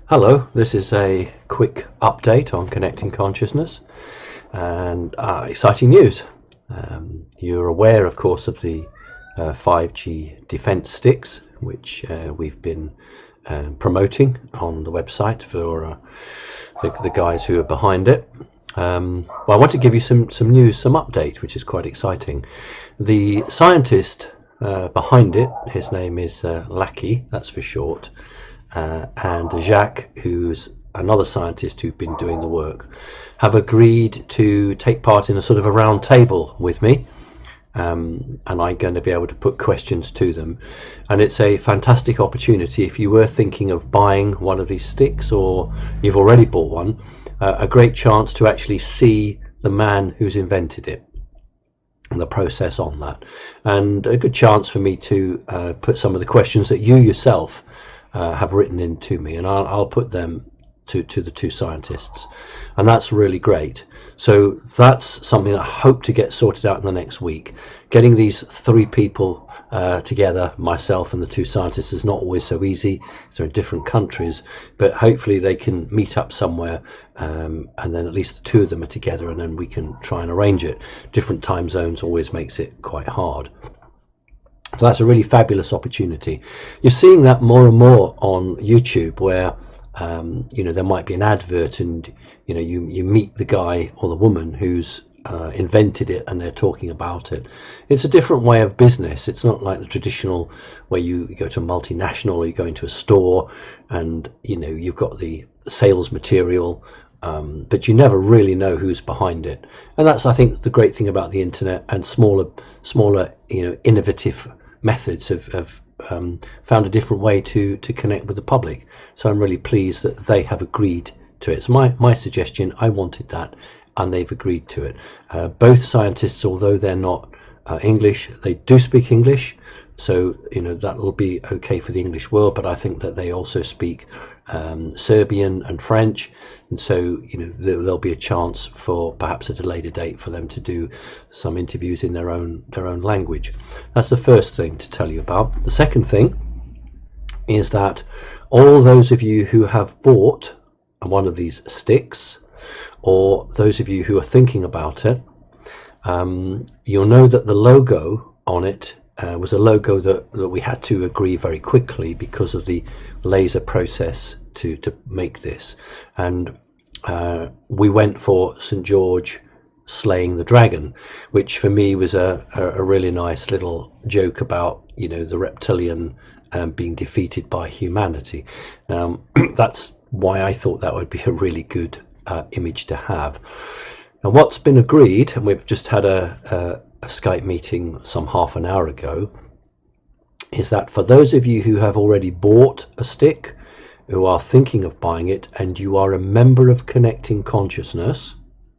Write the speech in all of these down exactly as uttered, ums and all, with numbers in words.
Hello, this is a quick update on Connecting Consciousness and uh, exciting news. Um, you're aware, of course, of the uh, five G defense sticks, which uh, we've been uh, promoting on the website for uh, the, the guys who are behind it. Um, well, I want to give you some, some news, some update, which is quite exciting. The scientist uh, behind it, his name is uh, Lackey, that's for short. Uh, and Jacques, who's another scientist who's been doing the work, have agreed to take part in a sort of a round table with me, um, and I'm going to be able to put questions to them. And it's a fantastic opportunity if you were thinking of buying one of these sticks, or you've already bought one, uh, a great chance to actually see the man who's invented it and the process on that, and a good chance for me to uh, put some of the questions that you yourself Uh, have written in to me, and I'll, I'll put them to, to the two scientists, and that's really great. So that's something that I hope to get sorted out in the next week. Getting these three people uh, together, myself and the two scientists, is not always so easy. They're in different countries, but hopefully they can meet up somewhere, um, and then at least the two of them are together, and then we can try and arrange it. Different time zones always makes it quite hard. So that's a really fabulous opportunity. You're seeing that more and more on YouTube, where um, you know, there might be an advert, and you know, you you meet the guy or the woman who's uh, invented it, and they're talking about it. It's a different way of business. It's not like the traditional where you go to a multinational, or you go into a store, and you know, you've got the sales material, um, but you never really know who's behind it. And that's, I think, the great thing about the internet, and smaller, smaller, you know, innovative methods have, have um, found a different way to to connect with the public. So I'm really pleased that they have agreed to it. It's my my suggestion. I wanted that, and they've agreed to it. Uh, both scientists, although they're not uh, English, they do speak English. So you know, that will be okay for the English world. But I think that they also speak um, Serbian and French, and so you know, there, there'll be a chance for perhaps at a later date for them to do some interviews in their own their own language. That's the first thing to tell you about. The second thing is that all those of you who have bought one of these sticks, or those of you who are thinking about it, um, you'll know that the logo on it Uh, was a logo that, that we had to agree very quickly because of the laser process to, to make this. And uh, we went for Saint George slaying the dragon, which for me was a, a, a really nice little joke about, you know, the reptilian um, being defeated by humanity. Um, that's why I thought that would be a really good uh, image to have. And what's been agreed, and we've just had a, a a Skype meeting some half an hour ago, is that for those of you who have already bought a stick, who are thinking of buying it, and you are a member of Connecting Consciousness,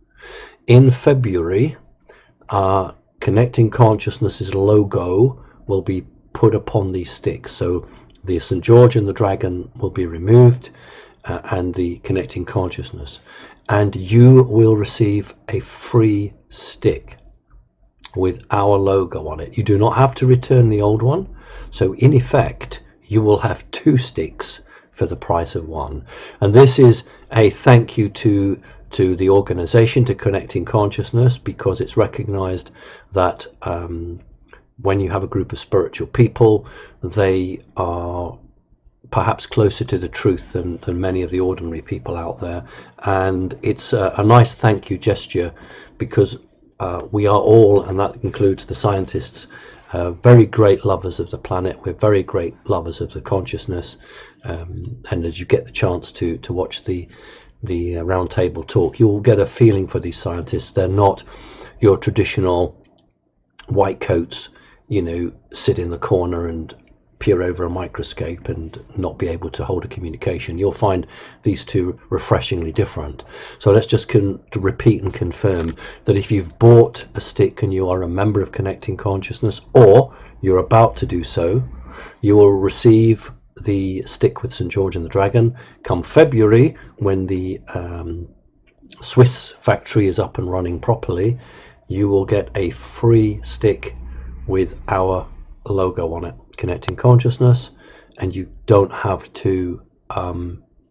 in February, uh, Connecting Consciousness's logo will be put upon these sticks. So the Saint George and the dragon will be removed, uh, and the Connecting Consciousness, and you will receive a free stick with our logo on it. You do not have to return the old one, so in effect you will have two sticks for the price of one. And this is a thank you to to the organization, to Connecting Consciousness, because it's recognized that um, when you have a group of spiritual people, they are perhaps closer to the truth than, than many of the ordinary people out there. And it's a, a nice thank you gesture, because Uh, we are all, and that includes the scientists, uh, very great lovers of the planet. We're very great lovers of the consciousness, um, and as you get the chance to to watch the the uh, round table talk, you'll get a feeling for these scientists. They're not your traditional white coats, you know, sit in the corner and peer over a microscope and not be able to hold a communication. You'll find these two refreshingly different. So let's just con to repeat and confirm that if you've bought a stick and you are a member of Connecting Consciousness, or you're about to do so, you will receive the stick with Saint George and the dragon. Come February, when the um, Swiss factory is up and running properly, you will get a free stick with our logo on it, Connecting Consciousness, and you don't have to um,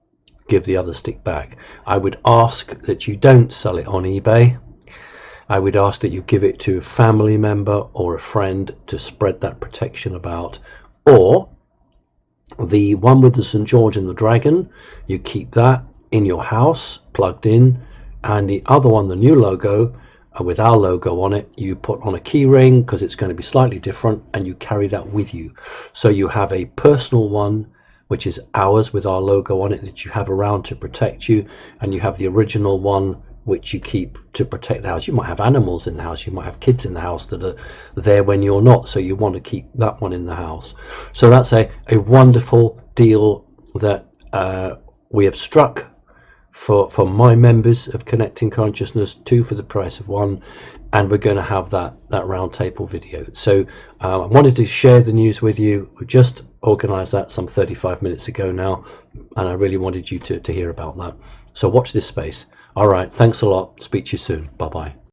give the other stick back. I would ask that you don't sell it on eBay. I would ask that you give it to a family member or a friend to spread that protection about. Or the one with the Saint George and the dragon, you keep that in your house plugged in, and the other one, the new logo uh, with our logo on it, you put on a key ring because it's going to be slightly different, and you carry that with you. So you have a personal one which is ours with our logo on it that you have around to protect you, and you have the original one which you keep to protect the house. You might have animals in the house, you might have kids in the house that are there when you're not, so you want to keep that one in the house. So that's a, a wonderful deal that uh, we have struck for, for my members of Connecting Consciousness, two for the price of one, and we're going to have that, that round table video. So uh, I wanted to share the news with you. We just organised that some thirty-five minutes ago now, and I really wanted you to, to hear about that. So watch this space. All right, thanks a lot. Speak to you soon. Bye-bye.